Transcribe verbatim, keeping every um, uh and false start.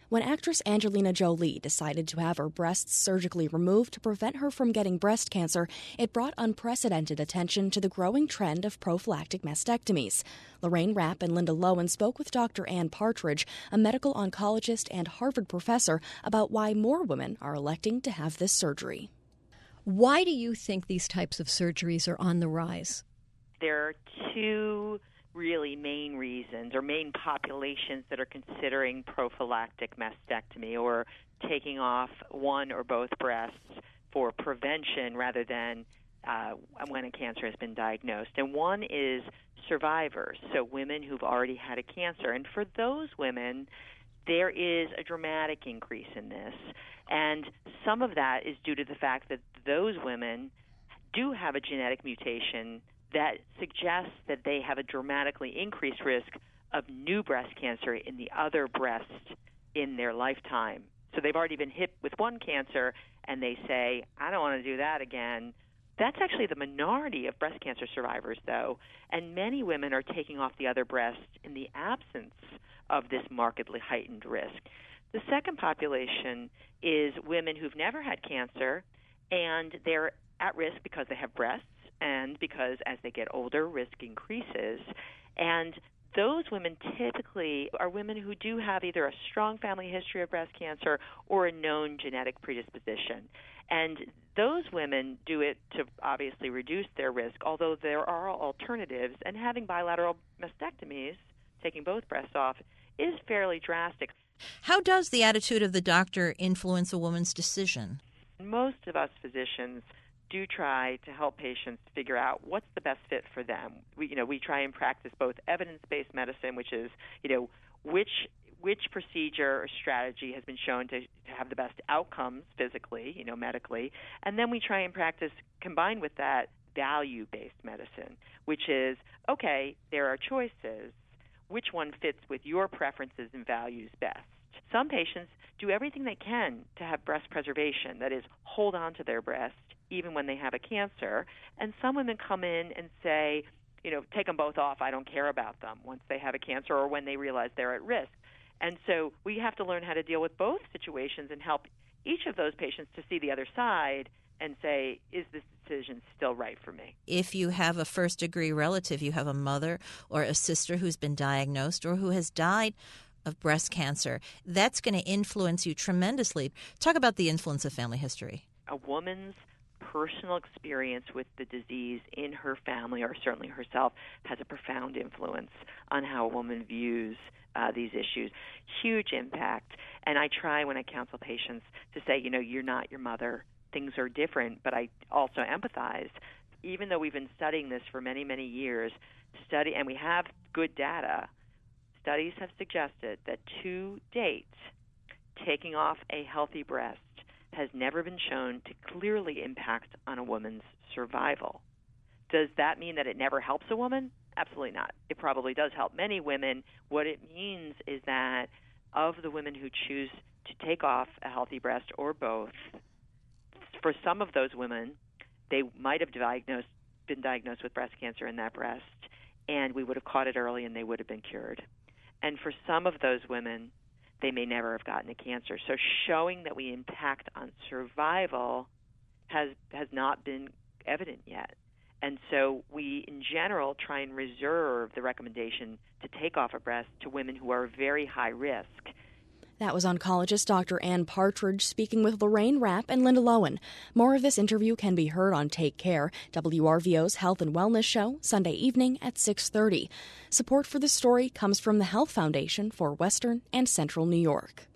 When actress Angelina Jolie decided to have her breasts surgically removed to prevent her from getting breast cancer, it brought unprecedented attention to the growing trend of prophylactic mastectomies. Lorraine Rapp and Linda Lowen spoke with Doctor Ann Partridge, a medical oncologist and Harvard professor, about why more women are electing to have this surgery. Why do you think these types of surgeries are on the rise? There are two really main reasons or main populations that are considering prophylactic mastectomy or taking off one or both breasts for prevention rather than uh, when a cancer has been diagnosed. And one is survivors, so women who've already had a cancer. And for those women, there is a dramatic increase in this. And some of that is due to the fact that those women do have a genetic mutation that suggests that they have a dramatically increased risk of new breast cancer in the other breast in their lifetime. So they've already been hit with one cancer, and they say, I don't want to do that again. That's actually the minority of breast cancer survivors, though, and many women are taking off the other breast in the absence of this markedly heightened risk. The second population is women who've never had cancer, and they're at risk because they have breasts, and because as they get older, risk increases. And those women typically are women who do have either a strong family history of breast cancer or a known genetic predisposition. And those women do it to obviously reduce their risk, although there are alternatives. And having bilateral mastectomies, taking both breasts off, is fairly drastic. How does the attitude of the doctor influence a woman's decision? Most of us physicians do try to help patients figure out what's the best fit for them. We, you know, we try and practice both evidence-based medicine, which is, you know, which which procedure or strategy has been shown to, to have the best outcomes physically, you know, medically, and then we try and practice combined with that value-based medicine, which is, okay, there are choices. Which one fits with your preferences and values best? Some patients do everything they can to have breast preservation, that is, hold on to their breast even when they have a cancer. And some women come in and say, you know, take them both off, I don't care about them once they have a cancer or when they realize they're at risk. And so we have to learn how to deal with both situations and help each of those patients to see the other side and say, is this decision still right for me? If you have a first-degree relative, you have a mother or a sister who's been diagnosed or who has died of breast cancer, that's going to influence you tremendously. Talk about the influence of family history. A woman's personal experience with the disease in her family, or certainly herself, has a profound influence on how a woman views uh, these issues. Huge impact. And I try when I counsel patients to say, you know, you're not your mother. Things are different, but I also empathize. Even though we've been studying this for many, many years, study, and we have good data, studies have suggested that to date, taking off a healthy breast has never been shown to clearly impact on a woman's survival. Does that mean that it never helps a woman? Absolutely not. It probably does help many women. What it means is that of the women who choose to take off a healthy breast or both, for some of those women, they might have diagnosed, been diagnosed with breast cancer in that breast, and we would have caught it early and they would have been cured. And for some of those women, they may never have gotten a cancer. So showing that we impact on survival has has not been evident yet. And so we, in general, try and reserve the recommendation to take off a breast to women who are very high risk. That was oncologist Doctor Ann Partridge speaking with Lorraine Rapp and Linda Lowen. More of this interview can be heard on Take Care, W R V O's Health and Wellness Show, Sunday evening at six thirty. Support for this story comes from the Health Foundation for Western and Central New York.